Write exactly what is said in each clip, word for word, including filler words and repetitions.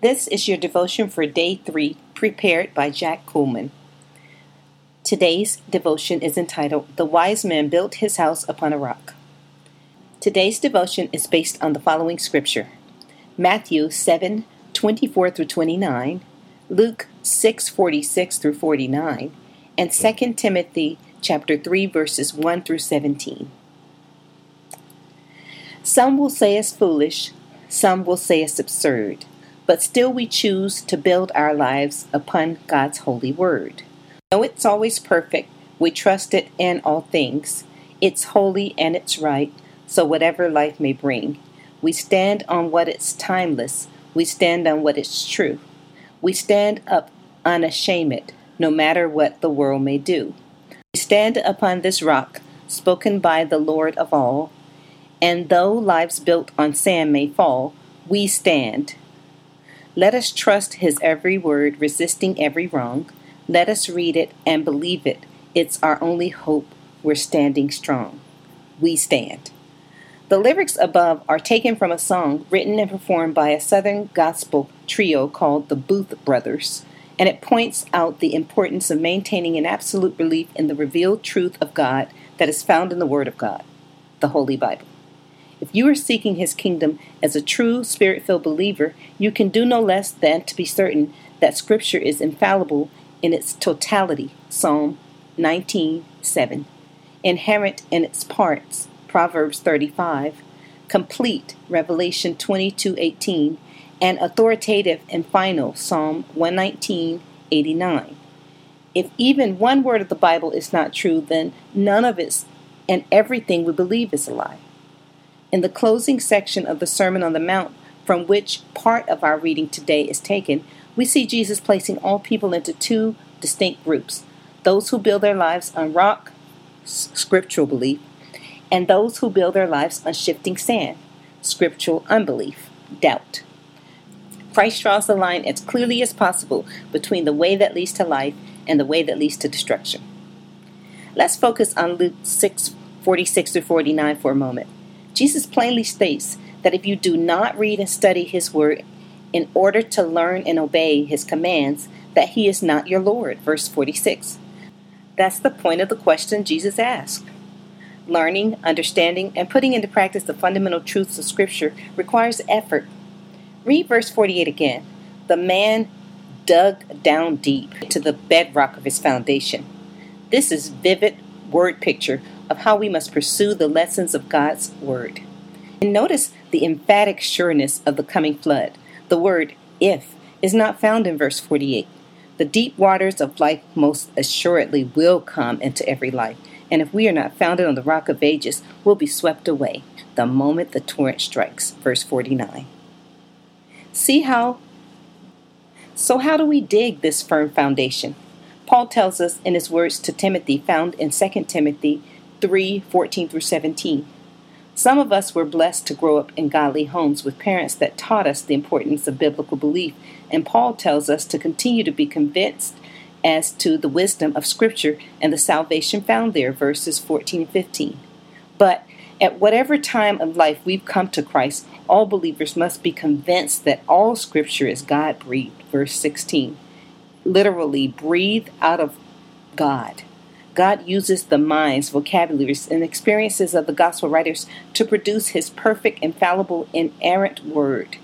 This is your devotion for day three, prepared by Jack Coolman. Today's devotion is entitled, The Wise Man Built His House Upon a Rock. Today's devotion is based on the following scripture: Matthew seven twenty-four through twenty-nine, Luke six forty-six through forty-nine, and Second Timothy chapter three verses one through seventeen. Some will say it's foolish, some will say it's absurd, but still we choose to build our lives upon God's holy word. Though it's always perfect, we trust it in all things. It's holy and it's right, so whatever life may bring, we stand on what is timeless. We stand on what is true. We stand up unashamed, no matter what the world may do. We stand upon this rock, spoken by the Lord of all, and though lives built on sand may fall, we stand. Let us trust his every word, resisting every wrong. Let us read it and believe it. It's our only hope. We're standing strong. We stand. The lyrics above are taken from a song written and performed by a Southern gospel trio called the Booth Brothers, and it points out the importance of maintaining an absolute belief in the revealed truth of God that is found in the Word of God, the Holy Bible. If you are seeking his kingdom as a true spirit-filled believer, you can do no less than to be certain that Scripture is infallible in its totality, Psalm nineteen seven, inherent in its parts, Proverbs thirty-five, complete, Revelation twenty-two eighteen, and authoritative and final, Psalm one nineteen eighty-nine. If even one word of the Bible is not true, then none of it and everything we believe is a lie. In the closing section of the Sermon on the Mount, from which part of our reading today is taken, we see Jesus placing all people into two distinct groups: those who build their lives on rock, scriptural belief, and those who build their lives on shifting sand, scriptural unbelief, doubt. Christ draws the line as clearly as possible between the way that leads to life and the way that leads to destruction. Let's focus on Luke six forty-six through forty-nine for a moment. Jesus plainly states that if you do not read and study his word in order to learn and obey his commands, that he is not your Lord, verse forty-six. That's the point of the question Jesus asked. Learning, understanding, and putting into practice the fundamental truths of Scripture requires effort. Read verse forty-eight again. The man dug down deep to the bedrock of his foundation. This is vivid word picture of how we must pursue the lessons of God's word. And notice the emphatic sureness of the coming flood. The word if is not found in verse forty-eight. The deep waters of life most assuredly will come into every life, and if we are not founded on the rock of ages, we'll be swept away the moment the torrent strikes, verse forty-nine. See how? So how do we dig this firm foundation? Paul tells us in his words to Timothy, found in Second Timothy three fourteen through seventeen. Some of us were blessed to grow up in godly homes with parents that taught us the importance of biblical belief, and Paul tells us to continue to be convinced as to the wisdom of Scripture and the salvation found there, verses fourteen and fifteen. But at whatever time of life we've come to Christ, all believers must be convinced that all Scripture is God-breathed, verse sixteen. Literally, breathed out of God. God uses the minds, vocabularies, and experiences of the gospel writers to produce his perfect, infallible, inerrant word.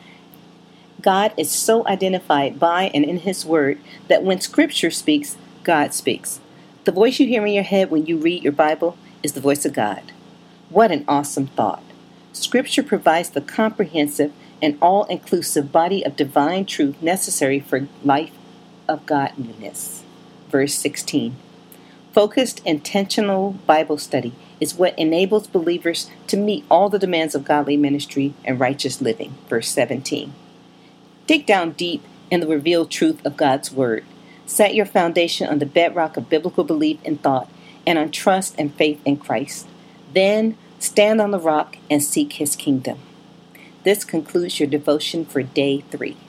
God is so identified by and in his word that when Scripture speaks, God speaks. The voice you hear in your head when you read your Bible is the voice of God. What an awesome thought. Scripture provides the comprehensive and all-inclusive body of divine truth necessary for life of godliness. Verse sixteen. Focused, intentional Bible study is what enables believers to meet all the demands of godly ministry and righteous living. Verse seventeen. Dig down deep in the revealed truth of God's Word. Set your foundation on the bedrock of biblical belief and thought, and on trust and faith in Christ. Then stand on the rock and seek his kingdom. This concludes your devotion for day three.